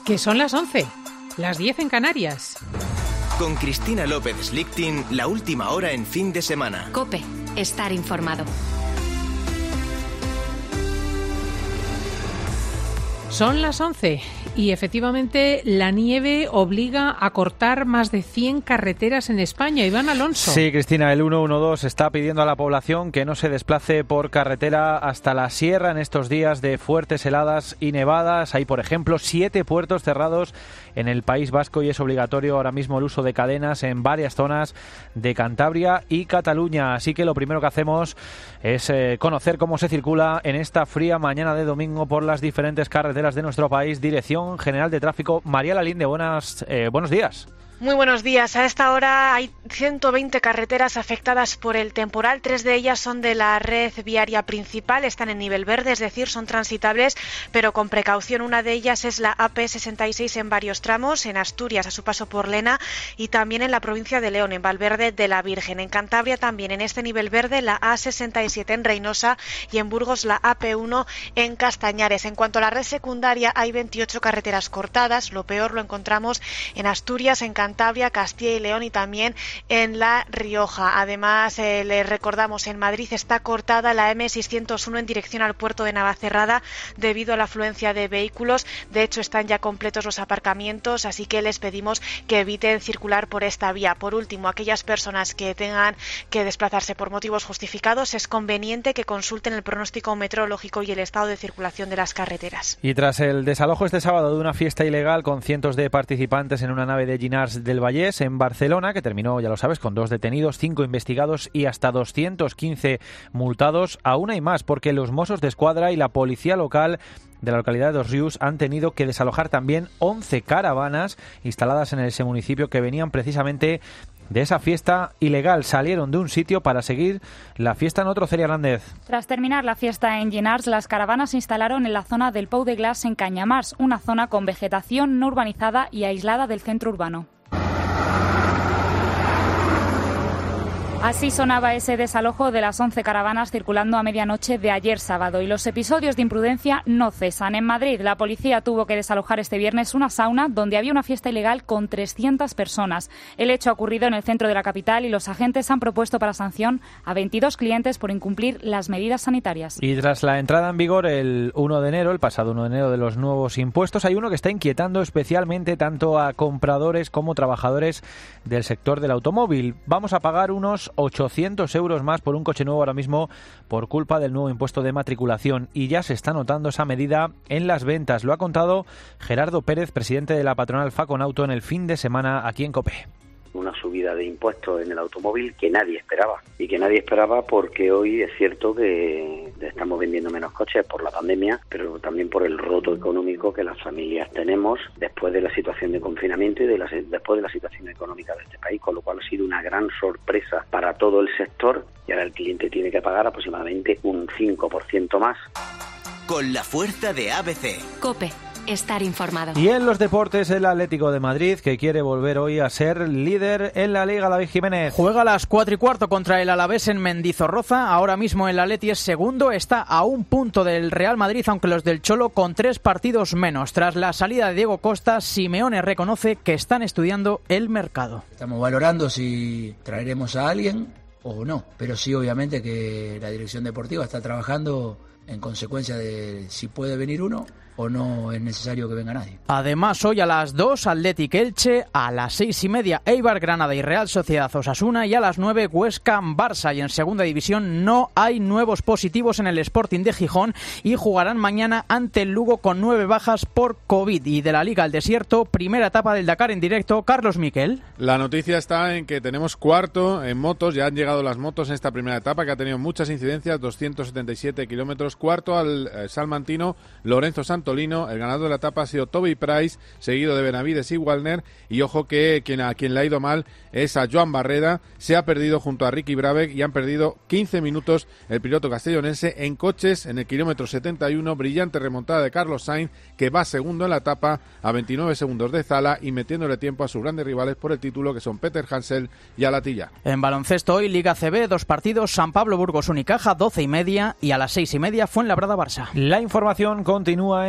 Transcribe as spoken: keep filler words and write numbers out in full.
Que son las once, las diez en Canarias. Con Cristina López Slichting, la última hora en fin de semana. COPE, estar informado. Son las once y efectivamente la nieve obliga a cortar más de cien carreteras en España. Iván Alonso. Sí, Cristina, el ciento doce está pidiendo a la población que no se desplace por carretera hasta la sierra en estos días de fuertes heladas y nevadas. Hay, por ejemplo, siete puertos cerrados en el País Vasco y es obligatorio ahora mismo el uso de cadenas en varias zonas de Cantabria y Cataluña. Así que lo primero que hacemos es eh, conocer cómo se circula en esta fría mañana de domingo por las diferentes carreteras de nuestro país. Dirección General de Tráfico, María Lalinde, buenas, eh, buenos días. Muy buenos días. A esta hora hay ciento veinte carreteras afectadas por el temporal. Tres de ellas son de la red viaria principal, están en nivel verde, es decir, son transitables, pero con precaución. Una de ellas es la A P sesenta y seis en varios tramos, en Asturias a su paso por Lena y también en la provincia de León, en Valverde de la Virgen. En Cantabria también en este nivel verde la A sesenta y siete en Reynosa y en Burgos la A P uno en Castañares. En cuanto a la red secundaria hay veintiocho carreteras cortadas. Lo peor lo encontramos en Asturias, en Cantabria, Cantabria, Castilla y León y también en La Rioja. Además, eh, les recordamos, en Madrid está cortada la eme seiscientos uno en dirección al puerto de Navacerrada debido a la afluencia de vehículos. De hecho, están ya completos los aparcamientos, así que les pedimos que eviten circular por esta vía. Por último, aquellas personas que tengan que desplazarse por motivos justificados, es conveniente que consulten el pronóstico meteorológico y el estado de circulación de las carreteras. Y tras el desalojo este sábado de una fiesta ilegal con cientos de participantes en una nave de Llinars del Vallés en Barcelona, que terminó, ya lo sabes, con dos detenidos, cinco investigados y hasta doscientos quince multados, aún hay más porque los Mossos de Escuadra y la policía local de la localidad de Dos Rius han tenido que desalojar también once caravanas instaladas en ese municipio que venían precisamente de esa fiesta ilegal. Salieron de un sitio para seguir la fiesta en otro. Celia Hernández. Tras terminar la fiesta en Llinars, las caravanas se instalaron en la zona del Pou de Glas en Cañamars, una zona con vegetación no urbanizada y aislada del centro urbano. Así sonaba ese desalojo de las once caravanas circulando a medianoche de ayer sábado. Y los episodios de imprudencia no cesan. En Madrid, la policía tuvo que desalojar este viernes una sauna donde había una fiesta ilegal con trescientas personas. El hecho ha ocurrido en el centro de la capital y los agentes han propuesto para sanción a veintidós clientes por incumplir las medidas sanitarias. Y tras la entrada en vigor el uno de enero, el pasado uno de enero, de los nuevos impuestos, hay uno que está inquietando especialmente tanto a compradores como trabajadores del sector del automóvil. Vamos a pagar unos ochocientos euros más por un coche nuevo ahora mismo por culpa del nuevo impuesto de matriculación, y ya se está notando esa medida en las ventas. Lo ha contado Gerardo Pérez, presidente de la patronal Faconauto, en el fin de semana aquí en COPE. Una subida de impuestos en el automóvil que nadie esperaba, y que nadie esperaba porque hoy es cierto que estamos vendiendo menos coches por la pandemia, pero también por el roto económico que las familias tenemos después de la situación de confinamiento y de la, después de la situación económica de este país, con lo cual ha sido una gran sorpresa para todo el sector, y ahora el cliente tiene que pagar aproximadamente un cinco por ciento más. Con la fuerza de A B C. COPE. Estar informado. Y en los deportes, el Atlético de Madrid, que quiere volver hoy a ser líder en la Liga. David Jiménez. Juega a las cuatro y cuarto contra el Alavés en Mendizorroza. Ahora mismo el Atleti es segundo, está a un punto del Real Madrid, aunque los del Cholo con tres partidos menos. Tras la salida de Diego Costa, Simeone reconoce que están estudiando el mercado. Estamos valorando si traeremos a alguien o no, pero sí, obviamente, que la dirección deportiva está trabajando en consecuencia de si puede venir uno o no es necesario que venga nadie. Además, hoy a las dos, Athletic Elche, a las seis y media, Eibar Granada y Real Sociedad Osasuna, y a las nueve, Huesca Barça. Y en segunda división no hay nuevos positivos en el Sporting de Gijón y jugarán mañana ante el Lugo con nueve bajas por COVID. Y de la Liga al Desierto, primera etapa del Dakar en directo, Carlos Miquel. La noticia está en que tenemos cuarto en motos, ya han llegado las motos en esta primera etapa que ha tenido muchas incidencias, doscientos setenta y siete kilómetros, cuarto al eh, salmantino Lorenzo Santos. El ganador de la etapa ha sido Toby Price, seguido de Benavides y Wallner, y ojo que quien, a quien le ha ido mal es a Joan Barreda. Se ha perdido junto a Ricky Brabec y han perdido quince minutos el piloto castellonense en coches en el kilómetro setenta y uno. Brillante remontada de Carlos Sainz, que va segundo en la etapa a veintinueve segundos de Zala y metiéndole tiempo a sus grandes rivales por el título, que son Peter Hansel y Alatilla. En baloncesto hoy, Liga C B, dos partidos, San Pablo Burgos Unicaja, doce y media, y a las seis y media Fuenlabrada Barça. La información continúa.